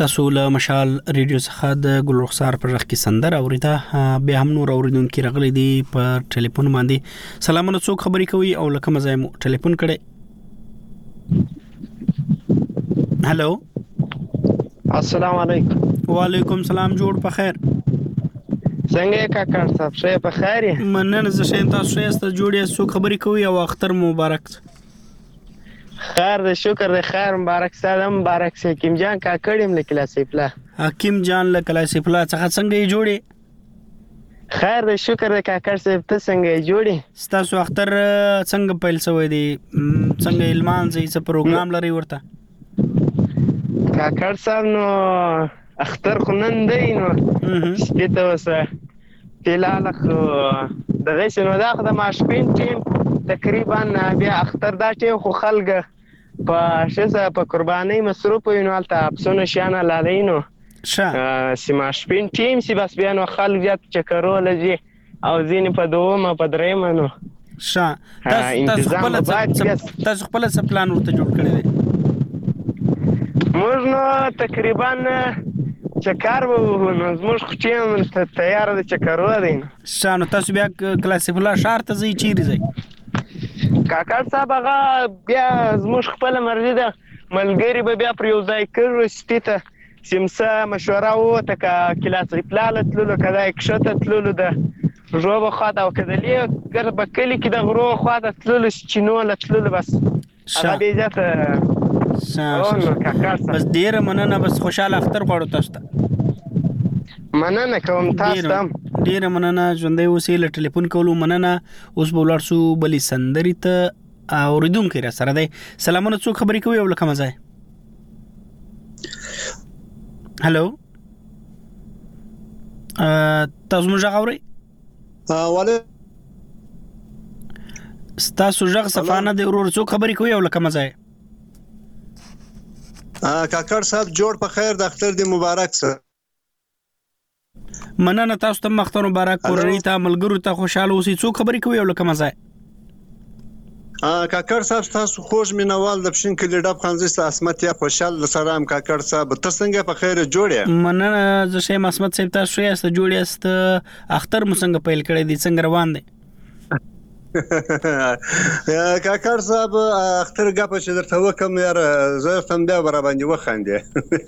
تاسو له مشال ریډیو څخه د ګل رخسار پر رخ کې سندر اوریدا بیا هم نور اوریدونکو راغلي دي په ټلیفون باندې. سلامونه، څوک خبرې کوي او لکه مزه مو ټلیفون کړي؟ هالو، السلام علیکم. وعلیکم السلام، جوړ په خیر. څنګه کاکړ صاحب، شه په خیر یې؟ مننه، زه شه تاسو شه است جوړې څوک خبرې کوي او اختر مبارک. خیر دې، شکر دې، خیر مبارک. سلام مبارک سه حکیم جان کاکړم لیکلا سیفلا. حکیم جان لیکلا سیفلا څنګه یې جوړې؟ خیر دې، شکر دې کاکړ صاحب، ته څنګه یې جوړې؟ ستاسو اختر څنګه پیل شوی دی؟ څنګه المان زې څه پروګرام لري ورته؟ کاکړ صاحب نو اختر خو نن دی نو سپیته وسه فلال خو دغه شنو دا خو د ماشپین ټیم تقریبا بیا اختر دا ټیم خو خلک په شسه په قرباني مصروف وي نو البته افسونه شانه لالینو سیماشپین ټیم سی بس بیا نو خلک زیات چکرو لږی او زین په دومه په درېمه نو تاسو خپل څه پلان ورته جوړ کړی دی؟ موږ نو تقریبا چکر وو نو زموږ خو ټیم تیار دی چکرو دی. نو تاسو بیا کلاسیفلا شهر ته ځئ، چیرې ځئ؟ کاکړ صاحب هغه بیا زموږ خپله مرضي ده، ملګري به بیا پر یو ځای کړو سپي ته سیمسه مشوره ووته که کلاسیفلا له تللو که دا کښته تللو د ژوبه خواته او که د لږ به کلي کې د غرو خواته تللو چینو له تللو بس هغه بیا زیاته بس. ډیره مننه، بس خوشاله اختر غواړو تاسو ته. مننه کوم تاسو ته ډیره مننه، ژوندۍ اوسئ. له ټلیفون کولو مننه. اوس به ولاړ شو بلې سندرې ته. اورېدونکی را سره دی. سلامونه، څوک خبرې کوي او له کومه ځای؟ هلو، تاسو موږ غږ اورئ؟ ستاسو غږ صفانه دی ورور، څوک خبرې کوي او له کومه ځای؟ کاکړ صاحب جوړ په خیر، د اختر دی مبارک سره. مننه، تاسو ته اختر مبارک. کورنۍ ته، ملګرو ته خوشاله اوسئ. څوک خبرې کوي او له کومه ځای؟ کاکړ صاحب تاسو خوږ مینوال د پښین کلی ډب خانزي اسمت یا خوشحال سلام. کاکړ صاحب ته څنګه په خیر جوړه؟ مننه، زه شیم اسمت صاحب، تاسو یې جوړه است. اختر مو څنګه پیل کړی دی، څنګه روان دی؟ کاکړ صاحب اختر غاپه چې درته وکم یار زه تم بیا برابر وخاندې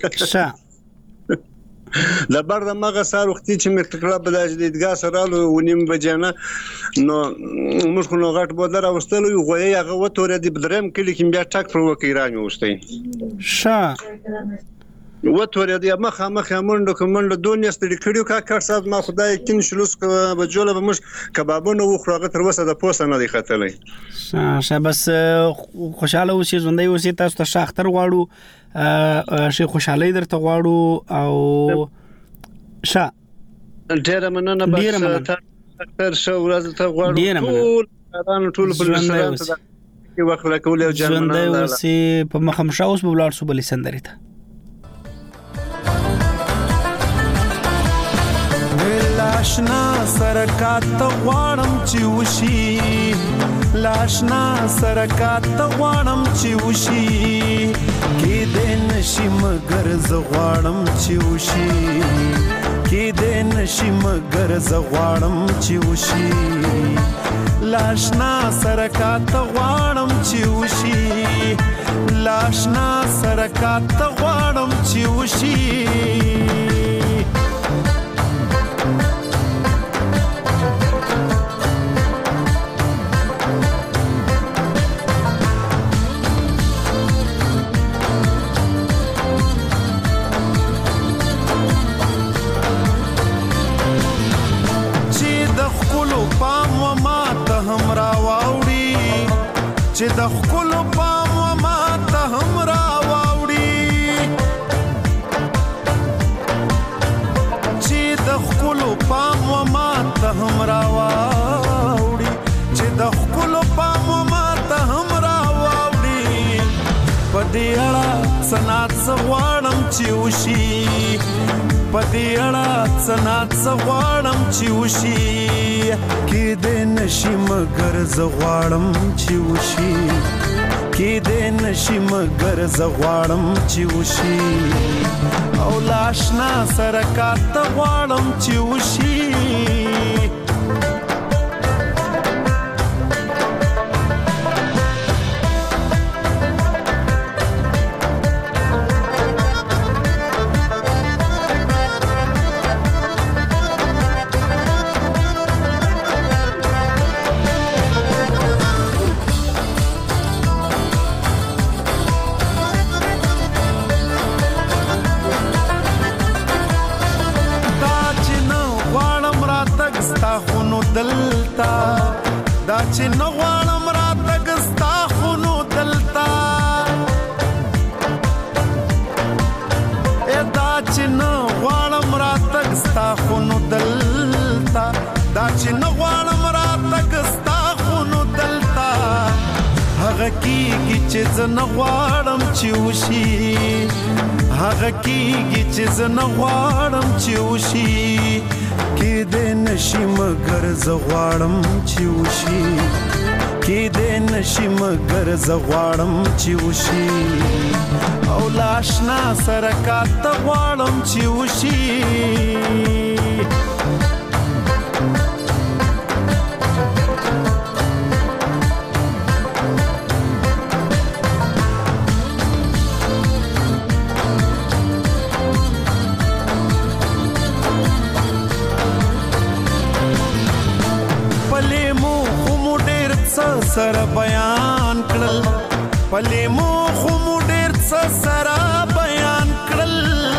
لبر د مغه سار وختي چې مکتکړه بل اجدادګا سره ونیم بجنه نو موږ نو غټ بودر اوستلو غوي هغه وتورې د بدرم کلی کې بیا ټاک پر وکیران وستي وتورې د مخه منډه کومنډه دنیا ستړي کړیو کاکړ صاحب ما خدای کین شلوس بجوله به مش کبابونه وخوغه تر وسه د پوسه نه دی خطلې بس خوشاله اوسې ژوندۍ اوسې تاسو ته شاختر غواړو شي خوشالۍ درته غواړو او ډېر مننه بس تر شو ورځ ته غواړو ټول په لسان ته وخت راکول او جان مننه ژوندۍ اوسې په مخم شاوس په بلار سو بلې سندري ته لاشنا سرکات غواړم چې وشي لاشنا سرکات غواړم چې وشي کې دې نشي مگر ز غواړم چې وشي کې دې نشي مگر ز غواړم چې وشي لاشنا سرکات غواړم چې وشي لاشنا سرکات غواړم چې وشي چې د خپل پام و ما ته هم را واوړي چې د خپل پام و ما ته هم را واوړي چې د خپل پام و ما ته هم را واوړي په دې اړه سنات سغواړم چې وشي په دې اړه سنات سغواړم چې وشي کې دې نشي مگر زغواړم چې وشي کې دې نشي مگر زه غواړم چې وشي او لاشنا سره کاته غواړم چې وشي دلتا دا چې نه غواړم راتګ ستا خو نو دلتا دا چې نه غواړم راتګ ستا خو نو دلتا دا چې نه غواړم راتګ ستا خو نو دلتا هغه کېږي چې زه نه غواړم چې وشي هغه کېږي چې زه نه غواړم چې وشي کې دې نشي مگر زه غواړم چې وشي کې دې نشي مگر زه غواړم چې وشي او لاشنا سره کاته غواړم چې وشي سره بیان کړل پلې مو خو مو ډېر څه سره بیان کړل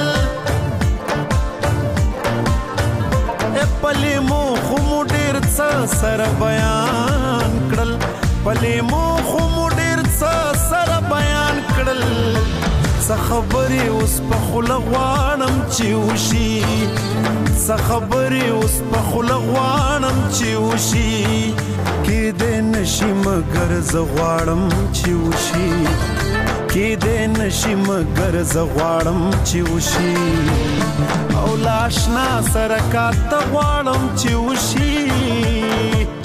پلې مو خو مو ډېر څه سره بیان کړل پلې مو خو مو ډېر څه سره بیان کړل څه خبرې اوس په خوله غواړم چې وشي څه خبرې اوس په خوله غواړم چې وشي کې دې نشي مگر زه غواړم چې وشي کې دې نشي مگر زه غواړم چې وشي او لاشنا سره کاته غواړم چې وشي